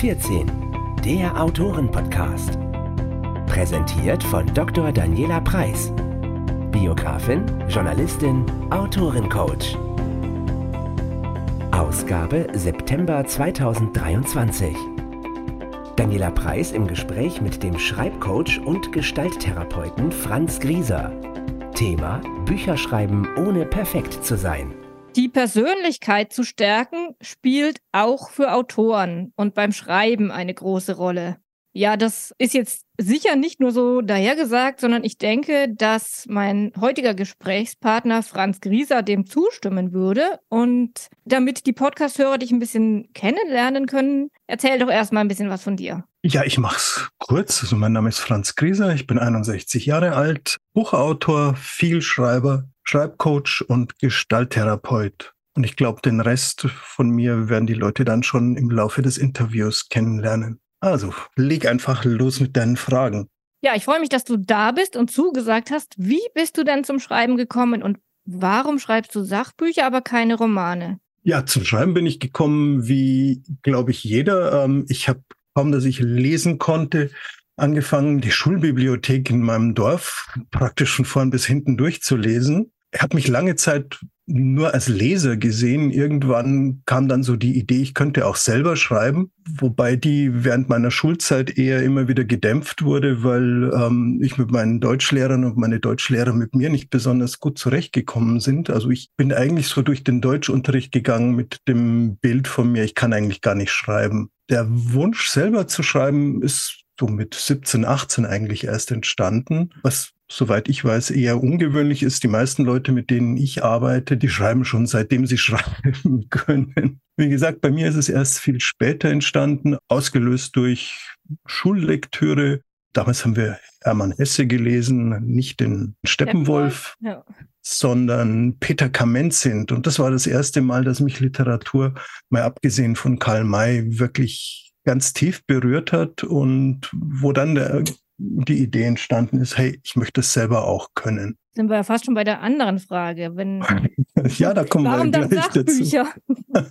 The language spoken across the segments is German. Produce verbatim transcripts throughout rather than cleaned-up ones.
vierzehn, der Autoren-Podcast. Präsentiert von Doktor Daniela Preiss, Biografin, Journalistin, Autorencoach. Ausgabe September zweitausenddreiundzwanzig. Daniela Preiss im Gespräch mit dem Schreibcoach und Gestalttherapeuten Franz Grieser. Thema: Bücher schreiben, ohne perfekt zu sein. Die Persönlichkeit zu stärken spielt auch für Autoren und beim Schreiben eine große Rolle. Ja, das ist jetzt sicher nicht nur so dahergesagt, sondern ich denke, dass mein heutiger Gesprächspartner Franz Grieser dem zustimmen würde. Und damit die Podcast-Hörer dich ein bisschen kennenlernen können, erzähl doch erstmal ein bisschen was von dir. Ja, ich mach's kurz. Also mein Name ist Franz Grieser, ich bin einundsechzig Jahre alt, Buchautor, Vielschreiber, Schreibcoach und Gestalttherapeut. Und ich glaube, den Rest von mir werden die Leute dann schon im Laufe des Interviews kennenlernen. Also, leg einfach los mit deinen Fragen. Ja, ich freue mich, dass du da bist und zugesagt hast. Wie bist du denn zum Schreiben gekommen und warum schreibst du Sachbücher, aber keine Romane? Ja, zum Schreiben bin ich gekommen, wie, glaube ich, jeder. Ich habe kaum, dass ich lesen konnte, angefangen, die Schulbibliothek in meinem Dorf praktisch von vorn bis hinten durchzulesen. Ich habe mich lange Zeit nur als Leser gesehen. Irgendwann kam dann so die Idee, ich könnte auch selber schreiben, wobei die während meiner Schulzeit eher immer wieder gedämpft wurde, weil ähm, ich mit meinen Deutschlehrern und meine Deutschlehrer mit mir nicht besonders gut zurechtgekommen sind. Also ich bin eigentlich so durch den Deutschunterricht gegangen mit dem Bild von mir, ich kann eigentlich gar nicht schreiben. Der Wunsch, selber zu schreiben, ist so mit siebzehn, achtzehn eigentlich erst entstanden, was, soweit ich weiß, eher ungewöhnlich ist. Die meisten Leute, mit denen ich arbeite, die schreiben schon, seitdem sie schreiben können. Wie gesagt, bei mir ist es erst viel später entstanden, ausgelöst durch Schullektüre. Damals haben wir Hermann Hesse gelesen, nicht den Steppenwolf, ja, sondern Peter Kamenzind. Und das war das erste Mal, dass mich Literatur, mal abgesehen von Karl May, wirklich ganz tief berührt hat und wo dann der, die Idee entstanden ist, hey, ich möchte es selber auch können. Sind wir ja fast schon bei der anderen Frage. Wenn ja, da kommen Warum wir gleich dann Sachbücher? dazu.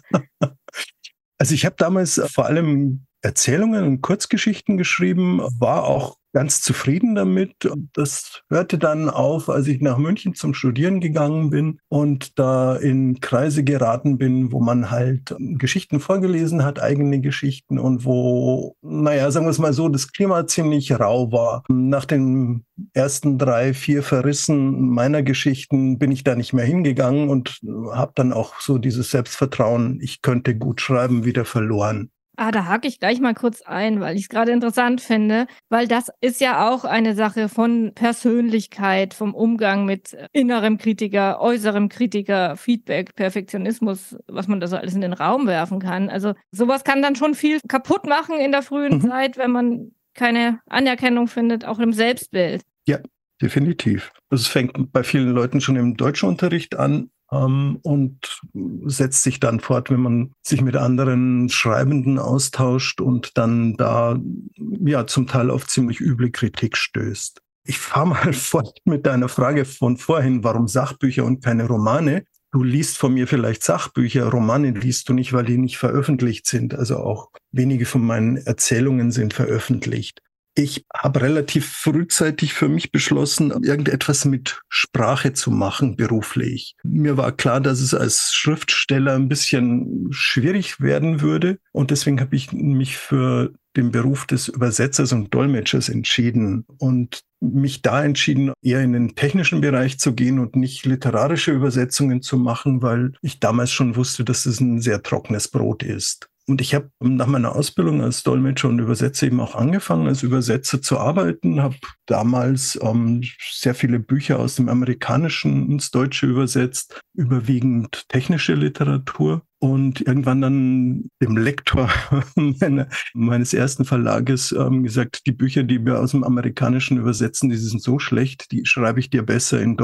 Also ich habe damals vor allem Erzählungen und Kurzgeschichten geschrieben, war auch ganz zufrieden damit. Das hörte dann auf, als ich nach München zum Studieren gegangen bin und da in Kreise geraten bin, wo man halt Geschichten vorgelesen hat, eigene Geschichten und wo, naja, sagen wir es mal so, das Klima ziemlich rau war. Nach den ersten drei, vier Verrissen meiner Geschichten bin ich da nicht mehr hingegangen und habe dann auch so dieses Selbstvertrauen, ich könnte gut schreiben, wieder verloren. Ah, da hake ich gleich mal kurz ein, weil ich es gerade interessant finde, weil das ist ja auch eine Sache von Persönlichkeit, vom Umgang mit innerem Kritiker, äußerem Kritiker, Feedback, Perfektionismus, was man da so alles in den Raum werfen kann. Also sowas kann dann schon viel kaputt machen in der frühen mhm. Zeit, wenn man keine Anerkennung findet, auch im Selbstbild. Ja, definitiv. Es fängt bei vielen Leuten schon im Deutschunterricht an. Um, und setzt sich dann fort, wenn man sich mit anderen Schreibenden austauscht und dann da ja zum Teil auf ziemlich üble Kritik stößt. Ich fahre mal fort mit deiner Frage von vorhin, warum Sachbücher und keine Romane? Du liest von mir vielleicht Sachbücher, Romane liest du nicht, weil die nicht veröffentlicht sind. Also auch wenige von meinen Erzählungen sind veröffentlicht. Ich habe relativ frühzeitig für mich beschlossen, irgendetwas mit Sprache zu machen, beruflich. Mir war klar, dass es als Schriftsteller ein bisschen schwierig werden würde. Und deswegen habe ich mich für den Beruf des Übersetzers und Dolmetschers entschieden und mich da entschieden, eher in den technischen Bereich zu gehen und nicht literarische Übersetzungen zu machen, weil ich damals schon wusste, dass es ein sehr trockenes Brot ist. Und ich habe nach meiner Ausbildung als Dolmetscher und Übersetzer eben auch angefangen, als Übersetzer zu arbeiten, habe damals ähm, sehr viele Bücher aus dem Amerikanischen ins Deutsche übersetzt, überwiegend technische Literatur. Und irgendwann dann dem Lektor meine, meines ersten Verlages ähm, gesagt, die Bücher, die wir aus dem Amerikanischen übersetzen, die sind so schlecht, die schreibe ich dir besser in Deutsch.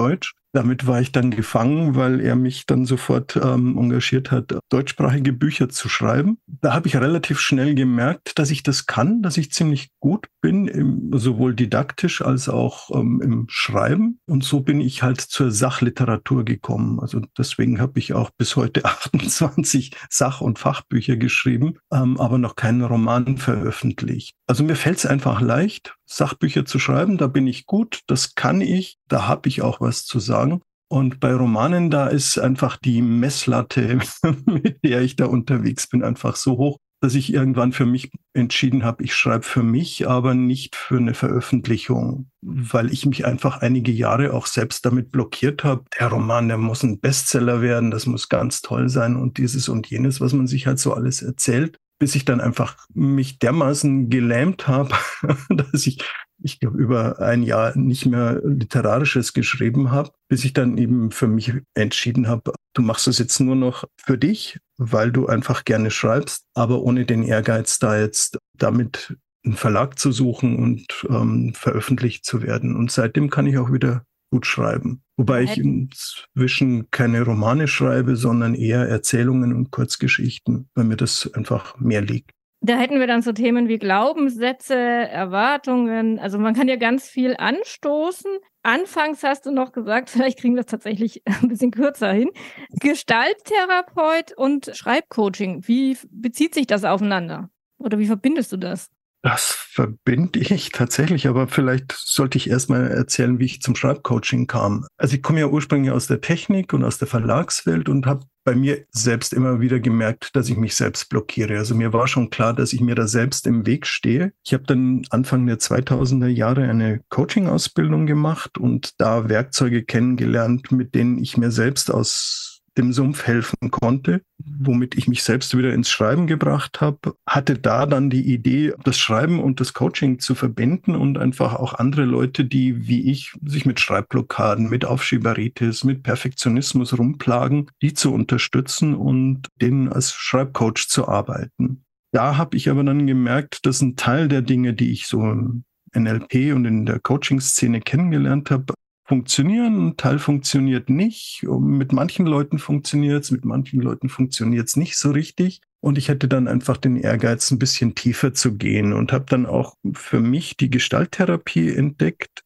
Damit war ich dann gefangen, weil er mich dann sofort ähm, engagiert hat, deutschsprachige Bücher zu schreiben. Da habe ich relativ schnell gemerkt, dass ich das kann, dass ich ziemlich gut bin, im, sowohl didaktisch als auch ähm, im Schreiben. Und so bin ich halt zur Sachliteratur gekommen. Also deswegen habe ich auch bis heute achtundzwanzig Sach- und Fachbücher geschrieben, ähm, aber noch keinen Roman veröffentlicht. Also mir fällt es einfach leicht, Sachbücher zu schreiben. Da bin ich gut, das kann ich, da habe ich auch was zu sagen. Und bei Romanen, da ist einfach die Messlatte, mit der ich da unterwegs bin, einfach so hoch, dass ich irgendwann für mich entschieden habe, ich schreibe für mich, aber nicht für eine Veröffentlichung, weil ich mich einfach einige Jahre auch selbst damit blockiert habe. Der Roman, der muss ein Bestseller werden, das muss ganz toll sein und dieses und jenes, was man sich halt so alles erzählt, bis ich dann einfach mich dermaßen gelähmt habe, dass ich ich glaube, über ein Jahr nicht mehr Literarisches geschrieben habe, bis ich dann eben für mich entschieden habe, du machst es jetzt nur noch für dich, weil du einfach gerne schreibst, aber ohne den Ehrgeiz, da jetzt damit einen Verlag zu suchen und ähm, veröffentlicht zu werden. Und seitdem kann ich auch wieder gut schreiben. Wobei ich inzwischen keine Romane schreibe, sondern eher Erzählungen und Kurzgeschichten, weil mir das einfach mehr liegt. Da hätten wir dann so Themen wie Glaubenssätze, Erwartungen. Also man kann ja ganz viel anstoßen. Anfangs hast du noch gesagt, vielleicht kriegen wir es tatsächlich ein bisschen kürzer hin. Gestalttherapeut und Schreibcoaching. Wie bezieht sich das aufeinander? Oder wie verbindest du das? Das verbinde ich tatsächlich, aber vielleicht sollte ich erstmal erzählen, wie ich zum Schreibcoaching kam. Also ich komme ja ursprünglich aus der Technik und aus der Verlagswelt und habe bei mir selbst immer wieder gemerkt, dass ich mich selbst blockiere. Also mir war schon klar, dass ich mir da selbst im Weg stehe. Ich habe dann Anfang der zweitausender Jahre eine Coaching-Ausbildung gemacht und da Werkzeuge kennengelernt, mit denen ich mir selbst aus dem Sumpf helfen konnte, womit ich mich selbst wieder ins Schreiben gebracht habe, hatte da dann die Idee, das Schreiben und das Coaching zu verbinden und einfach auch andere Leute, die wie ich sich mit Schreibblockaden, mit Aufschieberitis, mit Perfektionismus rumplagen, die zu unterstützen und denen als Schreibcoach zu arbeiten. Da habe ich aber dann gemerkt, dass ein Teil der Dinge, die ich so im N L P und in der Coaching-Szene kennengelernt habe, funktionieren, ein Teil funktioniert nicht. Mit manchen Leuten funktioniert es, mit manchen Leuten funktioniert es nicht so richtig. Und ich hätte dann einfach den Ehrgeiz, ein bisschen tiefer zu gehen und habe dann auch für mich die Gestalttherapie entdeckt.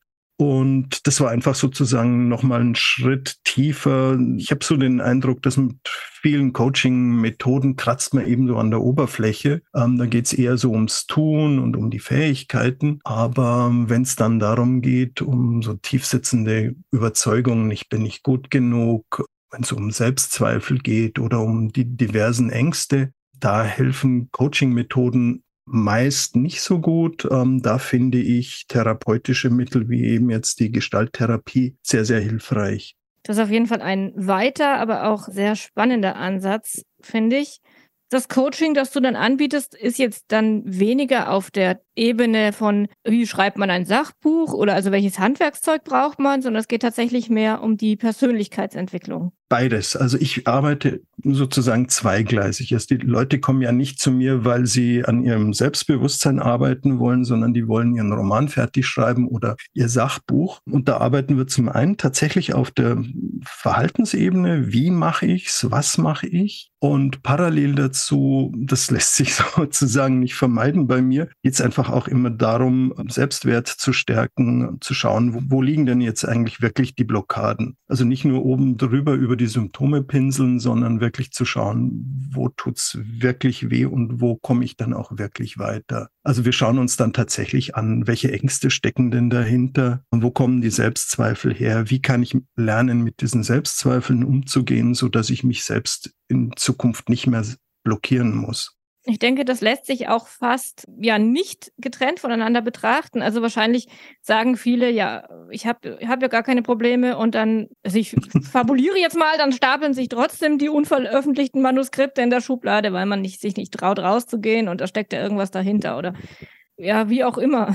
Und das war einfach sozusagen nochmal ein Schritt tiefer. Ich habe so den Eindruck, dass mit vielen Coaching-Methoden kratzt man eben so an der Oberfläche. Ähm, da geht es eher so ums Tun und um die Fähigkeiten. Aber wenn es dann darum geht, um so tiefsitzende Überzeugungen, ich bin nicht gut genug, wenn es um Selbstzweifel geht oder um die diversen Ängste, da helfen Coaching-Methoden meist nicht so gut. Ähm, da finde ich therapeutische Mittel wie eben jetzt die Gestalttherapie sehr, sehr hilfreich. Das ist auf jeden Fall ein weiter, aber auch sehr spannender Ansatz, finde ich. Das Coaching, das du dann anbietest, ist jetzt dann weniger auf der Ebene von, wie schreibt man ein Sachbuch oder also welches Handwerkszeug braucht man, sondern es geht tatsächlich mehr um die Persönlichkeitsentwicklung. Beides. Also ich arbeite sozusagen zweigleisig. Also die Leute kommen ja nicht zu mir, weil sie an ihrem Selbstbewusstsein arbeiten wollen, sondern die wollen ihren Roman fertig schreiben oder ihr Sachbuch. Und da arbeiten wir zum einen tatsächlich auf der Verhaltensebene. Wie mache ich's? Was mache ich? Und parallel dazu, das lässt sich sozusagen nicht vermeiden bei mir, geht es einfach auch immer darum, Selbstwert zu stärken, zu schauen, wo, wo liegen denn jetzt eigentlich wirklich die Blockaden? Also nicht nur oben drüber über die Symptome pinseln, sondern wirklich zu schauen, wo tut's wirklich weh und wo komme ich dann auch wirklich weiter. Also wir schauen uns dann tatsächlich an, welche Ängste stecken denn dahinter und wo kommen die Selbstzweifel her? Wie kann ich lernen, mit diesen Selbstzweifeln umzugehen, sodass ich mich selbst in Zukunft nicht mehr blockieren muss? Ich denke, das lässt sich auch fast ja nicht getrennt voneinander betrachten. Also wahrscheinlich sagen viele, ja, ich habe hab ja gar keine Probleme und dann, also ich fabuliere jetzt mal, dann stapeln sich trotzdem die unveröffentlichten Manuskripte in der Schublade, weil man nicht, sich nicht traut rauszugehen und da steckt ja irgendwas dahinter oder ja, wie auch immer.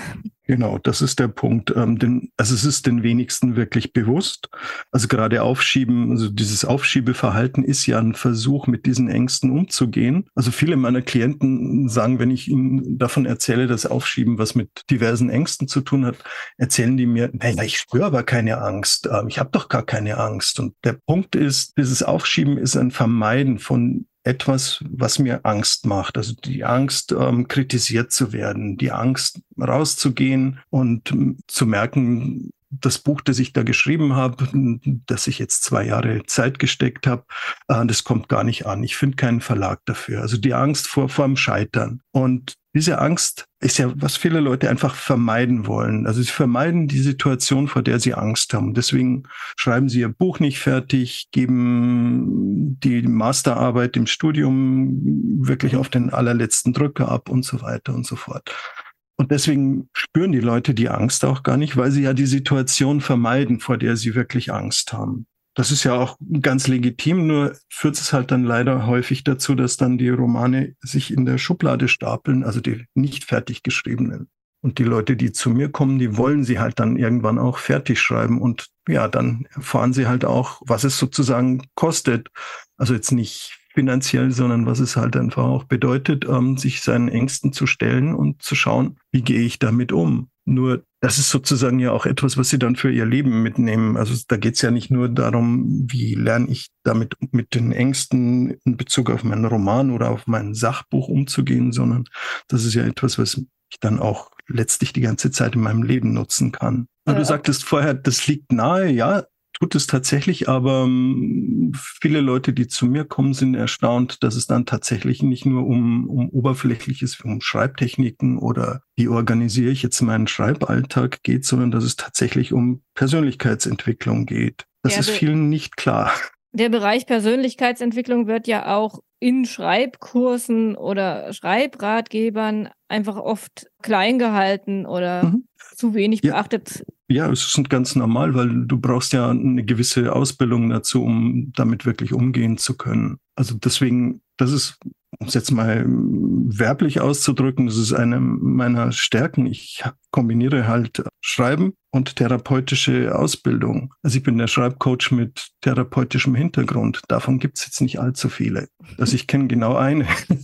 Genau, das ist der Punkt. Ähm, denn, also es ist den wenigsten wirklich bewusst. Also gerade Aufschieben, also dieses Aufschiebeverhalten ist ja ein Versuch, mit diesen Ängsten umzugehen. Also viele meiner Klienten sagen, wenn ich ihnen davon erzähle, dass Aufschieben was mit diversen Ängsten zu tun hat, erzählen die mir, naja, ich spüre aber keine Angst. Ähm, ich habe doch gar keine Angst. Und der Punkt ist, dieses Aufschieben ist ein Vermeiden von etwas, was mir Angst macht. Also die Angst, ähm, kritisiert zu werden, die Angst, rauszugehen und ähm, zu merken, das Buch, das ich da geschrieben habe, das ich jetzt zwei Jahre Zeit gesteckt habe, äh, das kommt gar nicht an. Ich finde keinen Verlag dafür. Also die Angst vor, vor dem Scheitern. Und diese Angst ist ja, was viele Leute einfach vermeiden wollen. Also sie vermeiden die Situation, vor der sie Angst haben. Deswegen schreiben sie ihr Buch nicht fertig, geben die Masterarbeit im Studium wirklich auf den allerletzten Drücker ab und so weiter und so fort. Und deswegen spüren die Leute die Angst auch gar nicht, weil sie ja die Situation vermeiden, vor der sie wirklich Angst haben. Das ist ja auch ganz legitim, nur führt es halt dann leider häufig dazu, dass dann die Romane sich in der Schublade stapeln, also die nicht fertig geschriebenen. Und die Leute, die zu mir kommen, die wollen sie halt dann irgendwann auch fertig schreiben. Und ja, dann erfahren sie halt auch, was es sozusagen kostet. Also jetzt nicht finanziell, sondern was es halt einfach auch bedeutet, ähm, sich seinen Ängsten zu stellen und zu schauen, wie gehe ich damit um. Nur das ist sozusagen ja auch etwas, was sie dann für ihr Leben mitnehmen. Also da geht es ja nicht nur darum, wie lerne ich damit mit den Ängsten in Bezug auf meinen Roman oder auf mein Sachbuch umzugehen, sondern das ist ja etwas, was ich dann auch letztlich die ganze Zeit in meinem Leben nutzen kann. Ja. Du sagtest vorher, das liegt nahe, ja, tut es tatsächlich, aber um, viele Leute, die zu mir kommen, sind erstaunt, dass es dann tatsächlich nicht nur um, um Oberflächliches, um Schreibtechniken oder wie organisiere ich jetzt meinen Schreiballtag geht, sondern dass es tatsächlich um Persönlichkeitsentwicklung geht. Das ja, ist vielen nicht klar. Der Bereich Persönlichkeitsentwicklung wird ja auch in Schreibkursen oder Schreibratgebern einfach oft klein gehalten oder mhm. zu wenig ja. beachtet. Ja, es ist ganz normal, weil du brauchst ja eine gewisse Ausbildung dazu, um damit wirklich umgehen zu können. Also deswegen, das ist, um es jetzt mal werblich auszudrücken, das ist eine meiner Stärken. Ich kombiniere halt Schreiben und therapeutische Ausbildung. Also ich bin der Schreibcoach mit therapeutischem Hintergrund. Davon gibt es jetzt nicht allzu viele. Also ich kenne genau eine.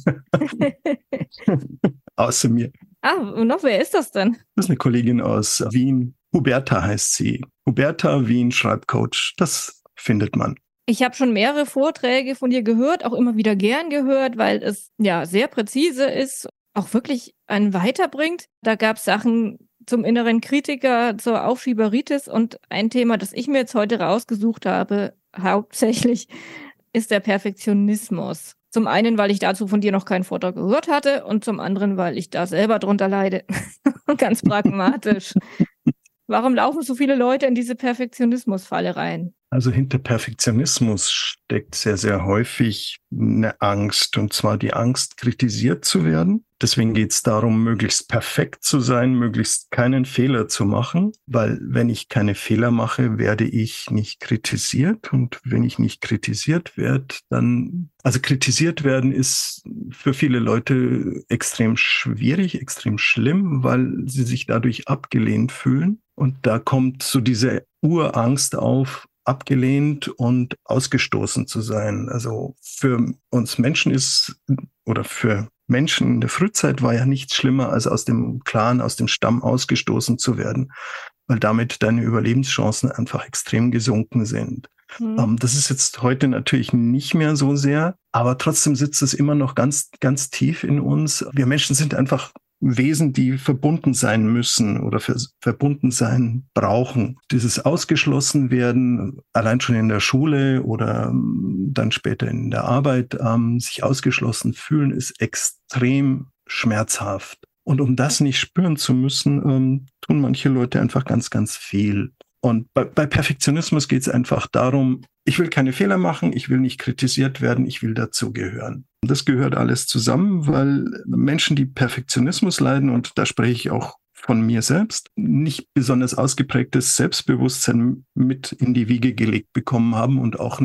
Außer mir. Ah, und noch, wer ist das denn? Das ist eine Kollegin aus Wien. Huberta heißt sie. Huberta Wien Schreibcoach. Das findet man. Ich habe schon mehrere Vorträge von dir gehört, auch immer wieder gern gehört, weil es ja sehr präzise ist, auch wirklich einen weiterbringt. Da gab es Sachen zum inneren Kritiker, zur Aufschieberitis und ein Thema, das ich mir jetzt heute rausgesucht habe, hauptsächlich, ist der Perfektionismus. Zum einen, weil ich dazu von dir noch keinen Vortrag gehört hatte und zum anderen, weil ich da selber drunter leide. Ganz pragmatisch. Warum laufen so viele Leute in diese Perfektionismusfalle rein? Also hinter Perfektionismus steckt sehr, sehr häufig eine Angst, und zwar die Angst, kritisiert zu werden. Deswegen geht es darum, möglichst perfekt zu sein, möglichst keinen Fehler zu machen, weil wenn ich keine Fehler mache, werde ich nicht kritisiert, und wenn ich nicht kritisiert werde, dann, also kritisiert werden ist für viele Leute extrem schwierig, extrem schlimm, weil sie sich dadurch abgelehnt fühlen, und da kommt so diese Urangst auf, abgelehnt und ausgestoßen zu sein. Also für uns Menschen ist, oder für Menschen in der Frühzeit war ja nichts schlimmer, als aus dem Clan, aus dem Stamm ausgestoßen zu werden, weil damit deine Überlebenschancen einfach extrem gesunken sind. Mhm. Um, das ist jetzt heute natürlich nicht mehr so sehr, aber trotzdem sitzt es immer noch ganz, ganz tief in uns. Wir Menschen sind einfach Wesen, die verbunden sein müssen oder ver- verbunden sein brauchen. Dieses Ausgeschlossenwerden, allein schon in der Schule oder ähm, dann später in der Arbeit, ähm, sich ausgeschlossen fühlen, ist extrem schmerzhaft. Und um das nicht spüren zu müssen, ähm, tun manche Leute einfach ganz, ganz viel. Und bei, bei Perfektionismus geht es einfach darum, ich will keine Fehler machen, ich will nicht kritisiert werden, ich will dazugehören. Das gehört alles zusammen, weil Menschen, die Perfektionismus leiden, und da spreche ich auch von mir selbst, nicht besonders ausgeprägtes Selbstbewusstsein mit in die Wiege gelegt bekommen haben und auch nicht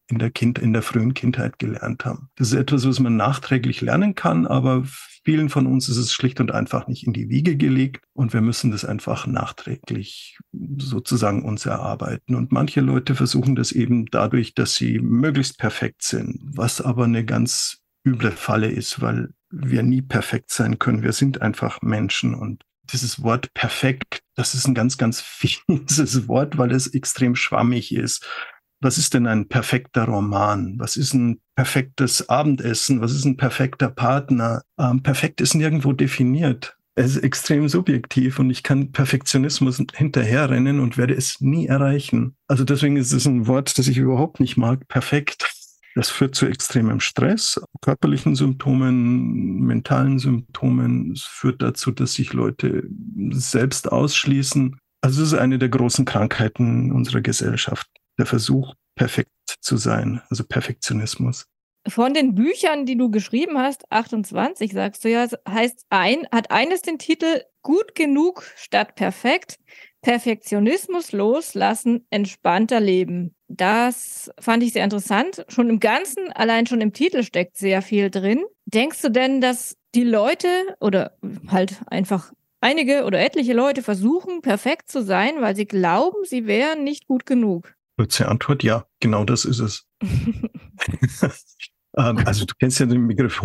in der Kind, in der frühen Kindheit gelernt haben. Das ist etwas, was man nachträglich lernen kann, aber vielen von uns ist es schlicht und einfach nicht in die Wiege gelegt und wir müssen das einfach nachträglich sozusagen uns erarbeiten. Und manche Leute versuchen das eben dadurch, dass sie möglichst perfekt sind, was aber eine ganz üble Falle ist, weil wir nie perfekt sein können. Wir sind einfach Menschen und dieses Wort perfekt, das ist ein ganz, ganz fieses Wort, weil es extrem schwammig ist. Was ist denn ein perfekter Roman? Was ist ein perfektes Abendessen? Was ist ein perfekter Partner? Ähm, perfekt ist nirgendwo definiert. Es ist extrem subjektiv und ich kann Perfektionismus hinterherrennen und werde es nie erreichen. Also deswegen ist es ein Wort, das ich überhaupt nicht mag. Perfekt. Das führt zu extremem Stress, körperlichen Symptomen, mentalen Symptomen. Es führt dazu, dass sich Leute selbst ausschließen. Also es ist eine der großen Krankheiten unserer Gesellschaft. Der Versuch, perfekt zu sein, also Perfektionismus. Von den Büchern, die du geschrieben hast, achtundzwanzig, sagst du ja, heißt ein, hat eines den Titel Gut genug statt perfekt, Perfektionismus loslassen, entspannter leben. Das fand ich sehr interessant. Schon im Ganzen, allein schon im Titel steckt sehr viel drin. Denkst du denn, dass die Leute oder halt einfach einige oder etliche Leute versuchen, perfekt zu sein, weil sie glauben, sie wären nicht gut genug? Kurze Antwort, ja, genau das ist es. Also du kennst ja den Begriff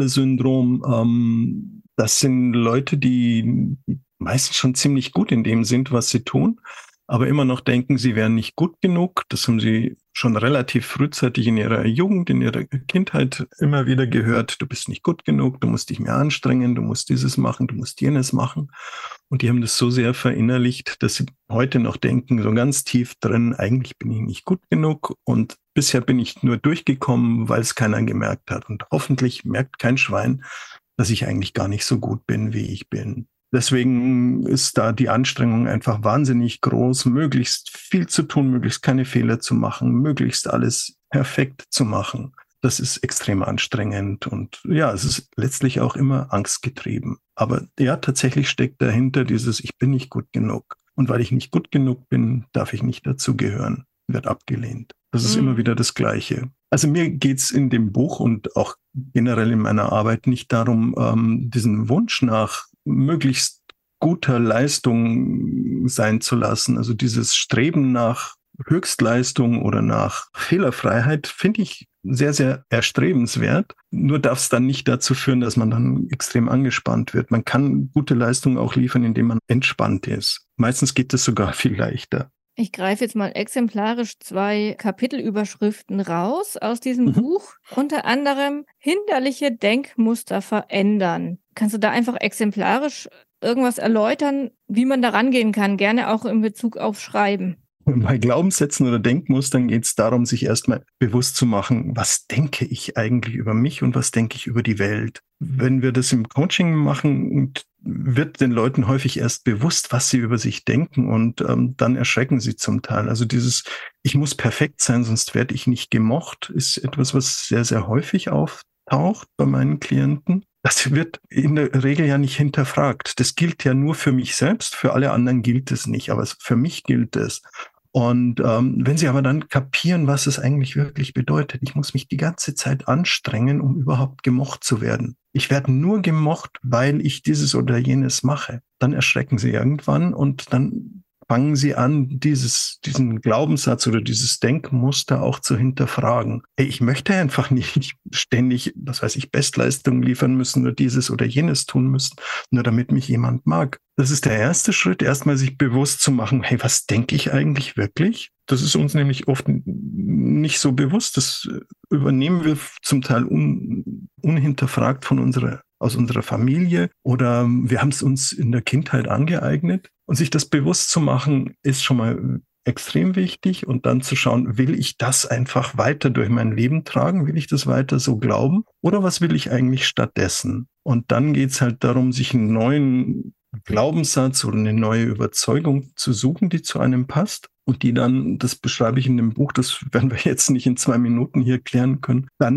Hochstapler-Syndrom. Das sind Leute, die meistens schon ziemlich gut in dem sind, was sie tun, aber immer noch denken, sie wären nicht gut genug. Das haben sie schon relativ frühzeitig in ihrer Jugend, in ihrer Kindheit immer wieder gehört. Du bist nicht gut genug, du musst dich mehr anstrengen, du musst dieses machen, du musst jenes machen. Und die haben das so sehr verinnerlicht, dass sie heute noch denken, so ganz tief drin, eigentlich bin ich nicht gut genug und bisher bin ich nur durchgekommen, weil es keiner gemerkt hat. Und hoffentlich merkt kein Schwein, dass ich eigentlich gar nicht so gut bin, wie ich bin. Deswegen ist da die Anstrengung einfach wahnsinnig groß, möglichst viel zu tun, möglichst keine Fehler zu machen, möglichst alles perfekt zu machen. Das ist extrem anstrengend und ja, es ist letztlich auch immer angstgetrieben. Aber ja, tatsächlich steckt dahinter dieses, ich bin nicht gut genug. Und weil ich nicht gut genug bin, darf ich nicht dazugehören, wird abgelehnt. Das ist mhm. immer wieder das Gleiche. Also mir geht's in dem Buch und auch generell in meiner Arbeit nicht darum, ähm, diesen Wunsch nach möglichst guter Leistung sein zu lassen. Also dieses Streben nach Höchstleistung oder nach Fehlerfreiheit finde ich sehr, sehr erstrebenswert. Nur darf es dann nicht dazu führen, dass man dann extrem angespannt wird. Man kann gute Leistungen auch liefern, indem man entspannt ist. Meistens geht es sogar viel leichter. Ich greife jetzt mal exemplarisch zwei Kapitelüberschriften raus aus diesem mhm. Buch. Unter anderem hinderliche Denkmuster verändern. Kannst du da einfach exemplarisch irgendwas erläutern, wie man da rangehen kann? Gerne auch in Bezug auf Schreiben. Bei Glaubenssätzen oder Denkmustern geht es darum, sich erstmal bewusst zu machen, was denke ich eigentlich über mich und was denke ich über die Welt. Wenn wir das im Coaching machen, wird den Leuten häufig erst bewusst, was sie über sich denken und ähm, dann erschrecken sie zum Teil. Also dieses, ich muss perfekt sein, sonst werde ich nicht gemocht, ist etwas, was sehr, sehr häufig auftaucht bei meinen Klienten. Das wird in der Regel ja nicht hinterfragt. Das gilt ja nur für mich selbst, für alle anderen gilt es nicht, aber für mich gilt es. Und ähm, wenn Sie aber dann kapieren, was es eigentlich wirklich bedeutet, ich muss mich die ganze Zeit anstrengen, um überhaupt gemocht zu werden. Ich werde nur gemocht, weil ich dieses oder jenes mache. Dann erschrecken Sie irgendwann und dann fangen Sie an, dieses, diesen Glaubenssatz oder dieses Denkmuster auch zu hinterfragen. Hey, ich möchte einfach nicht ständig, was weiß ich, Bestleistungen liefern müssen oder dieses oder jenes tun müssen, nur damit mich jemand mag. Das ist der erste Schritt, erstmal sich bewusst zu machen, hey, was denke ich eigentlich wirklich? Das ist uns nämlich oft nicht so bewusst. Das übernehmen wir zum Teil un, unhinterfragt von unserer, aus unserer Familie oder wir haben es uns in der Kindheit angeeignet. Und sich das bewusst zu machen, ist schon mal extrem wichtig. Und dann zu schauen, will ich das einfach weiter durch mein Leben tragen? Will ich das weiter so glauben? Oder was will ich eigentlich stattdessen? Und dann geht es halt darum, sich einen neuen Glaubenssatz oder eine neue Überzeugung zu suchen, die zu einem passt. Und die dann, das beschreibe ich in dem Buch, das werden wir jetzt nicht in zwei Minuten hier klären können, dann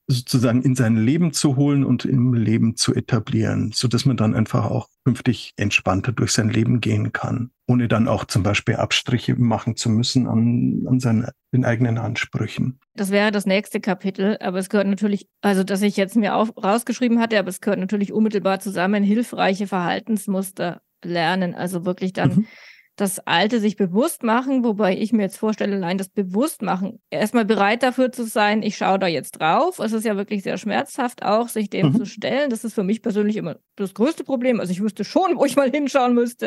sozusagen in sein Leben zu holen und im Leben zu etablieren, sodass man dann einfach auch künftig entspannter durch sein Leben gehen kann, ohne dann auch zum Beispiel Abstriche machen zu müssen an, an seinen den eigenen Ansprüchen. Das wäre das nächste Kapitel, aber es gehört natürlich, also dass ich jetzt mir auf, rausgeschrieben hatte, aber es gehört natürlich unmittelbar zusammen, hilfreiche Verhaltensmuster lernen, also wirklich dann mhm. das Alte sich bewusst machen, wobei ich mir jetzt vorstelle, allein das Bewusstmachen, erstmal bereit dafür zu sein, ich schaue da jetzt drauf. Es ist ja wirklich sehr schmerzhaft auch, sich dem mhm. zu stellen. Das ist für mich persönlich immer das größte Problem. Also ich wüsste schon, wo ich mal hinschauen müsste.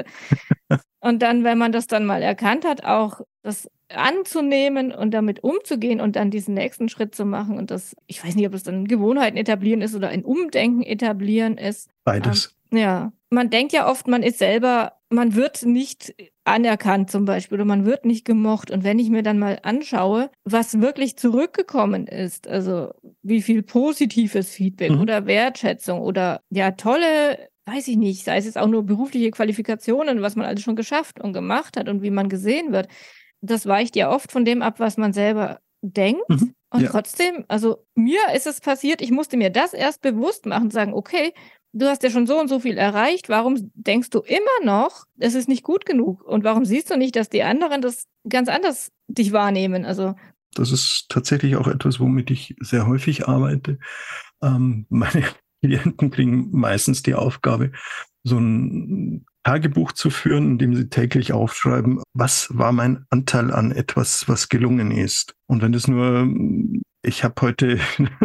Und dann, wenn man das dann mal erkannt hat, auch das anzunehmen und damit umzugehen und dann diesen nächsten Schritt zu machen und das, ich weiß nicht, ob das dann Gewohnheiten etablieren ist oder ein Umdenken etablieren ist. Beides. Ähm, ja, man denkt ja oft, man ist selber, man wird nicht anerkannt zum Beispiel oder man wird nicht gemocht. Und wenn ich mir dann mal anschaue, was wirklich zurückgekommen ist, also wie viel positives Feedback mhm. oder Wertschätzung oder ja tolle, weiß ich nicht, sei es jetzt auch nur berufliche Qualifikationen, was man alles schon geschafft und gemacht hat und wie man gesehen wird, das weicht ja oft von dem ab, was man selber denkt. Mhm. Und ja. trotzdem, also mir ist es passiert, ich musste mir das erst bewusst machen, sagen, okay, du hast ja schon so und so viel erreicht, warum denkst du immer noch, es ist nicht gut genug? Und warum siehst du nicht, dass die anderen das ganz anders dich wahrnehmen? Also das ist tatsächlich auch etwas, womit ich sehr häufig arbeite. Ähm, meine Klienten kriegen meistens die Aufgabe, so ein Tagebuch zu führen, in dem sie täglich aufschreiben, was war mein Anteil an etwas, was gelungen ist. Und wenn das nur, ich habe heute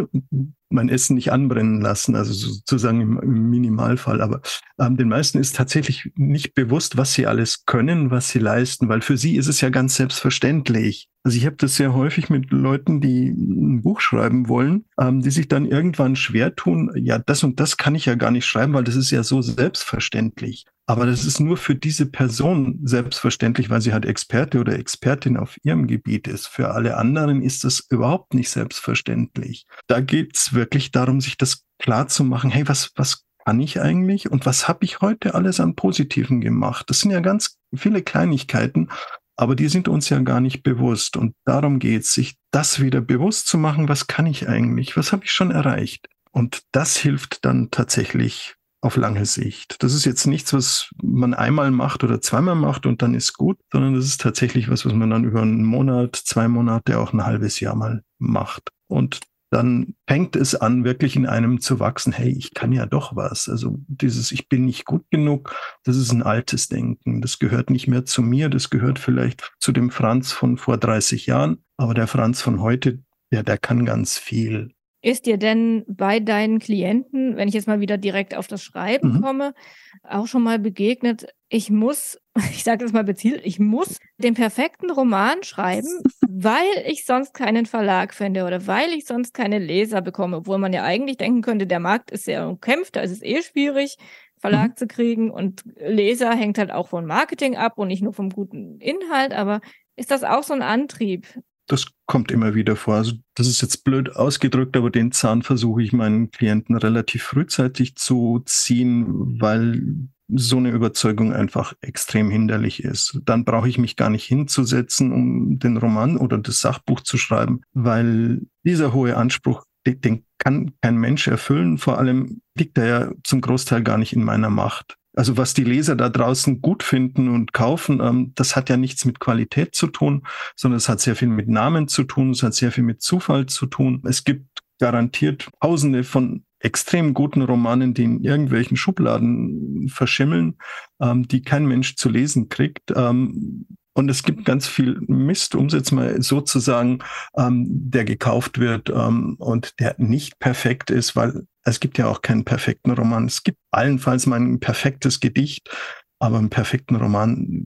mein Essen nicht anbrennen lassen, also sozusagen im, im Minimalfall. Aber ähm, den meisten ist tatsächlich nicht bewusst, was sie alles können, was sie leisten, weil für sie ist es ja ganz selbstverständlich. Also ich habe das sehr häufig mit Leuten, die ein Buch schreiben wollen, ähm, die sich dann irgendwann schwer tun, ja, das und das kann ich ja gar nicht schreiben, weil das ist ja so selbstverständlich. Aber das ist nur für diese Person selbstverständlich, weil sie halt Experte oder Expertin auf ihrem Gebiet ist. Für alle anderen ist das überhaupt nicht selbstverständlich. Da geht's wirklich darum, sich das klar zu machen, hey, was, was kann ich eigentlich und was habe ich heute alles an Positiven gemacht? Das sind ja ganz viele Kleinigkeiten, aber die sind uns ja gar nicht bewusst. Und darum geht's, sich das wieder bewusst zu machen, was kann ich eigentlich, was habe ich schon erreicht? Und das hilft dann tatsächlich auf lange Sicht. Das ist jetzt nichts, was man einmal macht oder zweimal macht und dann ist gut, sondern das ist tatsächlich was, was man dann über einen Monat, zwei Monate, auch ein halbes Jahr mal macht. Und dann fängt es an, wirklich in einem zu wachsen, hey, ich kann ja doch was. Also dieses Ich bin nicht gut genug, das ist ein altes Denken. Das gehört nicht mehr zu mir, das gehört vielleicht zu dem Franz von vor dreißig Jahren. Aber der Franz von heute, ja, der kann ganz viel. Ist dir denn bei deinen Klienten, wenn ich jetzt mal wieder direkt auf das Schreiben mhm. komme, auch schon mal begegnet, ich muss, ich sage das mal bezielt, ich muss den perfekten Roman schreiben, weil ich sonst keinen Verlag finde oder weil ich sonst keine Leser bekomme, obwohl man ja eigentlich denken könnte, der Markt ist sehr umkämpft, da ist es eh schwierig, Verlag mhm. zu kriegen und Leser hängt halt auch vom Marketing ab und nicht nur vom guten Inhalt, aber ist das auch so ein Antrieb? Das kommt immer wieder vor. Also das ist jetzt blöd ausgedrückt, aber den Zahn versuche ich meinen Klienten relativ frühzeitig zu ziehen, weil so eine Überzeugung einfach extrem hinderlich ist. Dann brauche ich mich gar nicht hinzusetzen, um den Roman oder das Sachbuch zu schreiben, weil dieser hohe Anspruch, den kann kein Mensch erfüllen. Vor allem liegt er ja zum Großteil gar nicht in meiner Macht. Also was die Leser da draußen gut finden und kaufen, ähm, das hat ja nichts mit Qualität zu tun, sondern es hat sehr viel mit Namen zu tun, es hat sehr viel mit Zufall zu tun. Es gibt garantiert Tausende von extrem guten Romanen, die in irgendwelchen Schubladen verschimmeln, ähm, die kein Mensch zu lesen kriegt. Ähm, und es gibt ganz viel Mist, um es jetzt mal so zu sagen, ähm, der gekauft wird ähm, und der nicht perfekt ist, weil es gibt ja auch keinen perfekten Roman. Es gibt allenfalls mal ein perfektes Gedicht, aber einen perfekten Roman,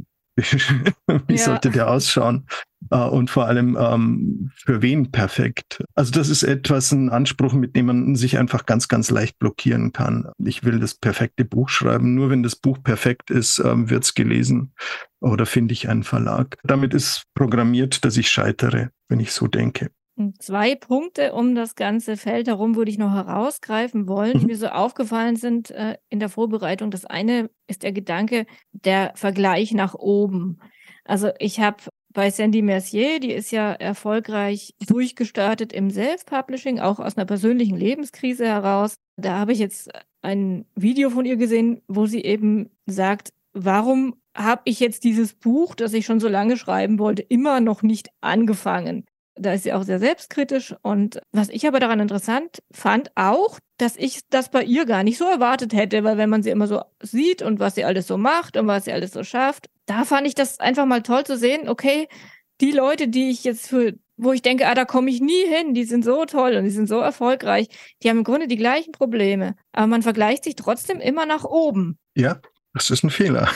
wie ja. sollte der ausschauen? Und vor allem, ähm, für wen perfekt? Also das ist etwas, ein Anspruch, mit dem man sich einfach ganz, ganz leicht blockieren kann. Ich will das perfekte Buch schreiben. Nur wenn das Buch perfekt ist, ähm, wird's gelesen oder finde ich einen Verlag. Damit ist programmiert, dass ich scheitere, wenn ich so denke. Zwei Punkte um das ganze Feld herum würde ich noch herausgreifen wollen, die mhm. mir so aufgefallen sind äh, in der Vorbereitung. Das eine ist der Gedanke, der Vergleich nach oben. Also ich habe bei Sandy Mercier, die ist ja erfolgreich durchgestartet im Self-Publishing, auch aus einer persönlichen Lebenskrise heraus. Da habe ich jetzt ein Video von ihr gesehen, wo sie eben sagt, warum habe ich jetzt dieses Buch, das ich schon so lange schreiben wollte, immer noch nicht angefangen? Da ist sie auch sehr selbstkritisch. Und was ich aber daran interessant fand, auch, dass ich das bei ihr gar nicht so erwartet hätte, weil wenn man sie immer so sieht und was sie alles so macht und was sie alles so schafft, da fand ich das einfach mal toll zu sehen, okay, die Leute, die ich jetzt für, wo ich denke, ah, da komme ich nie hin, die sind so toll und die sind so erfolgreich, die haben im Grunde die gleichen Probleme. Aber man vergleicht sich trotzdem immer nach oben. Ja, das ist ein Fehler.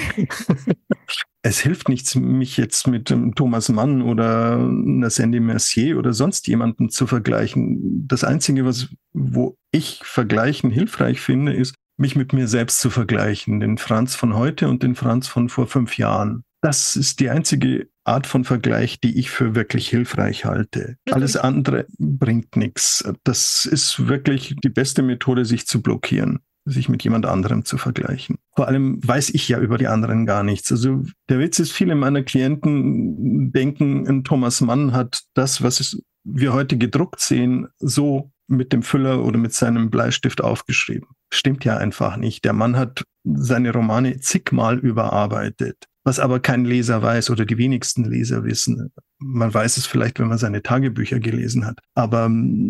Es hilft nichts, mich jetzt mit um, Thomas Mann oder einer Sandy Mercier oder sonst jemanden zu vergleichen. Das Einzige, was, wo ich Vergleichen hilfreich finde, ist, mich mit mir selbst zu vergleichen. Den Franz von heute und den Franz von vor fünf Jahren. Das ist die einzige Art von Vergleich, die ich für wirklich hilfreich halte. Alles andere bringt nichts. Das ist wirklich die beste Methode, sich zu blockieren, sich mit jemand anderem zu vergleichen. Vor allem weiß ich ja über die anderen gar nichts. Also der Witz ist, viele meiner Klienten denken, ein Thomas Mann hat das, was wir heute gedruckt sehen, so mit dem Füller oder mit seinem Bleistift aufgeschrieben. Stimmt ja einfach nicht. Der Mann hat seine Romane zigmal überarbeitet, was aber kein Leser weiß oder die wenigsten Leser wissen. Man weiß es vielleicht, wenn man seine Tagebücher gelesen hat. Aber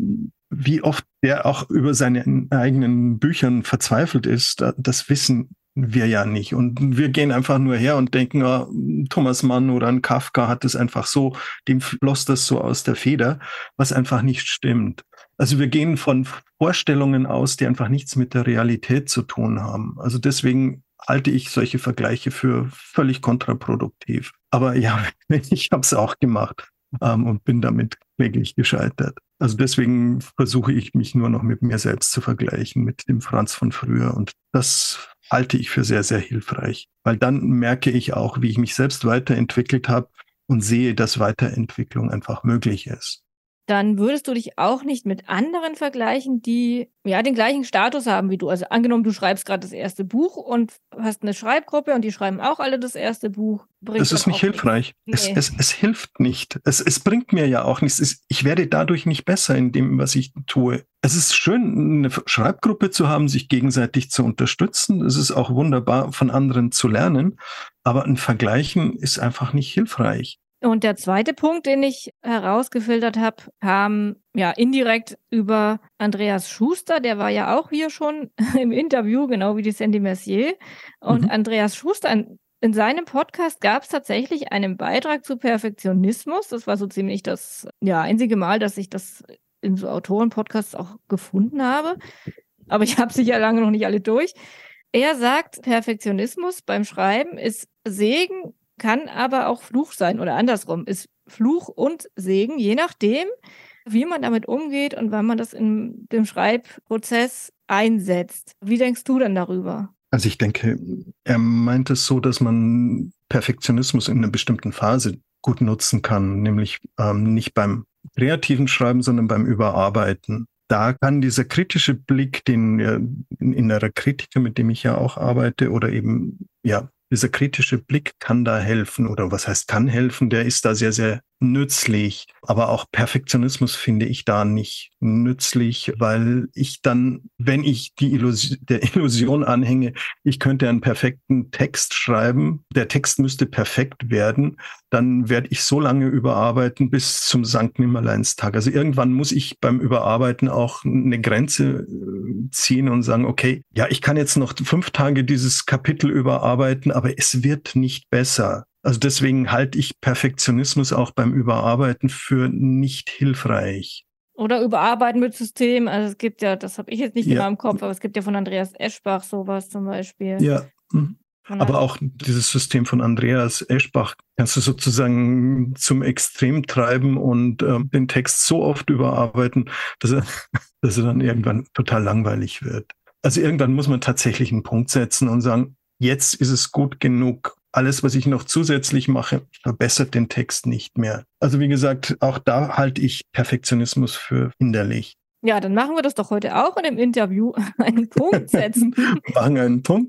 wie oft der auch über seine eigenen Büchern verzweifelt ist, das wissen wir ja nicht. Und wir gehen einfach nur her und denken, oh, Thomas Mann oder ein Kafka hat es einfach so, dem floss das so aus der Feder, was einfach nicht stimmt. Also wir gehen von Vorstellungen aus, die einfach nichts mit der Realität zu tun haben. Also deswegen halte ich solche Vergleiche für völlig kontraproduktiv. Aber ja, ich habe es auch gemacht ähm, und bin damit kläglich gescheitert. Also deswegen versuche ich mich nur noch mit mir selbst zu vergleichen, mit dem Franz von früher. Und das halte ich für sehr, sehr hilfreich. Weil dann merke ich auch, wie ich mich selbst weiterentwickelt habe und sehe, dass Weiterentwicklung einfach möglich ist. Dann würdest du dich auch nicht mit anderen vergleichen, die ja den gleichen Status haben wie du. Also angenommen, du schreibst gerade das erste Buch und hast eine Schreibgruppe und die schreiben auch alle das erste Buch. Das ist nicht hilfreich. Es, nee. es, es hilft nicht. Es, es bringt mir ja auch nichts. Es, ich werde dadurch nicht besser in dem, was ich tue. Es ist schön, eine Schreibgruppe zu haben, sich gegenseitig zu unterstützen. Es ist auch wunderbar, von anderen zu lernen. Aber ein Vergleichen ist einfach nicht hilfreich. Und der zweite Punkt, den ich herausgefiltert habe, kam ja indirekt über Andreas Schuster. Der war ja auch hier schon im Interview, genau wie die Sandy Mercier. Und mhm. Andreas Schuster, in, in seinem Podcast gab es tatsächlich einen Beitrag zu Perfektionismus. Das war so ziemlich das ja, einzige Mal, dass ich das in so Autoren-Podcasts auch gefunden habe. Aber ich habe sie ja lange noch nicht alle durch. Er sagt, Perfektionismus beim Schreiben ist Segen, kann aber auch Fluch sein oder andersrum, ist Fluch und Segen, je nachdem, wie man damit umgeht und wann man das in dem Schreibprozess einsetzt. Wie denkst du denn darüber? Also ich denke, er meint es so, dass man Perfektionismus in einer bestimmten Phase gut nutzen kann, nämlich ähm, nicht beim kreativen Schreiben, sondern beim Überarbeiten. Da kann dieser kritische Blick, den ja, innerer Kritiker, mit dem ich ja auch arbeite, oder eben ja dieser kritische Blick kann da helfen, oder was heißt kann helfen, der ist da sehr, sehr nützlich. Aber auch Perfektionismus finde ich da nicht nützlich, weil ich dann, wenn ich die Illusion, der Illusion anhänge, ich könnte einen perfekten Text schreiben, der Text müsste perfekt werden, dann werde ich so lange überarbeiten bis zum Sankt Nimmerleinstag. Also irgendwann muss ich beim Überarbeiten auch eine Grenze ziehen und sagen, okay, ja, ich kann jetzt noch fünf Tage dieses Kapitel überarbeiten, aber es wird nicht besser. Also deswegen halte ich Perfektionismus auch beim Überarbeiten für nicht hilfreich. Oder Überarbeiten mit System. Also es gibt ja, das habe ich jetzt nicht ja. genau im Kopf, aber es gibt ja von Andreas Eschbach sowas zum Beispiel. Ja, aber auch dieses System von Andreas Eschbach kannst du sozusagen zum Extrem treiben und äh, den Text so oft überarbeiten, dass er, dass er dann irgendwann total langweilig wird. Also irgendwann muss man tatsächlich einen Punkt setzen und sagen, jetzt ist es gut genug. Alles, was ich noch zusätzlich mache, verbessert den Text nicht mehr. Also wie gesagt, auch da halte ich Perfektionismus für hinderlich. Ja, dann machen wir das doch heute auch in dem Interview. Einen Punkt setzen. Machen einen Punkt.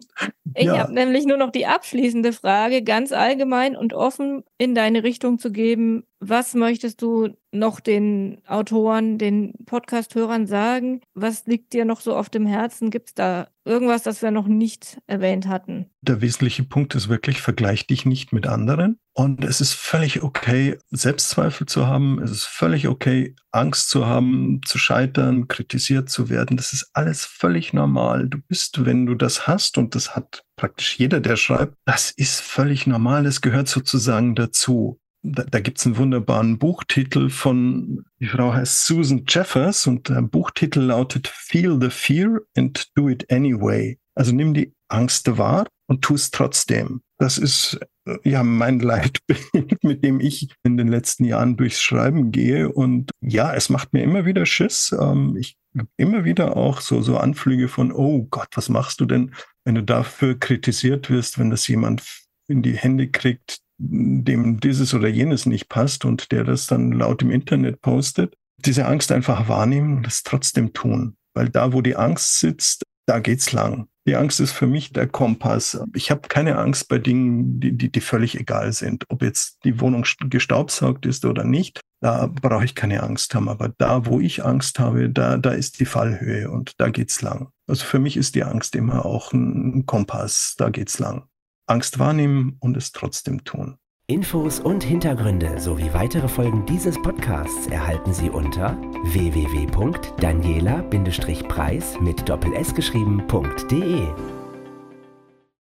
Ich Ja. habe nämlich nur noch die abschließende Frage, ganz allgemein und offen in deine Richtung zu geben. Was möchtest du noch den Autoren, den Podcast-Hörern sagen? Was liegt dir noch so auf dem Herzen? Gibt es da irgendwas, das wir noch nicht erwähnt hatten? Der wesentliche Punkt ist wirklich, vergleich dich nicht mit anderen. Und es ist völlig okay, Selbstzweifel zu haben. Es ist völlig okay, Angst zu haben, zu scheitern, kritisiert zu werden. Das ist alles völlig normal. Du bist, wenn du das hast, und das hat praktisch jeder, der schreibt, das ist völlig normal. Das gehört sozusagen dazu. Da, da gibt es einen wunderbaren Buchtitel von, die Frau heißt Susan Jeffers und der Buchtitel lautet Feel the Fear and Do It Anyway. Also nimm die Angst wahr und tu es trotzdem. Das ist ja mein Leitbild, mit dem ich in den letzten Jahren durchs Schreiben gehe. Und ja, es macht mir immer wieder Schiss. Ich habe immer wieder auch so, so Anflüge von, oh Gott, was machst du denn, wenn du dafür kritisiert wirst, wenn das jemand in die Hände kriegt, dem dieses oder jenes nicht passt und der das dann laut im Internet postet. Diese Angst einfach wahrnehmen und es trotzdem tun. Weil da, wo die Angst sitzt, da geht's lang. Die Angst ist für mich der Kompass. Ich habe keine Angst bei Dingen, die, die, die völlig egal sind. Ob jetzt die Wohnung gestaubsaugt ist oder nicht, da brauche ich keine Angst haben. Aber da, wo ich Angst habe, da, da ist die Fallhöhe und da geht's lang. Also für mich ist die Angst immer auch ein Kompass. Da geht's lang. Angst wahrnehmen und es trotzdem tun. Infos und Hintergründe sowie weitere Folgen dieses Podcasts erhalten Sie unter w w w punkt daniela Bindestrich preis mit Doppel S geschrieben.de.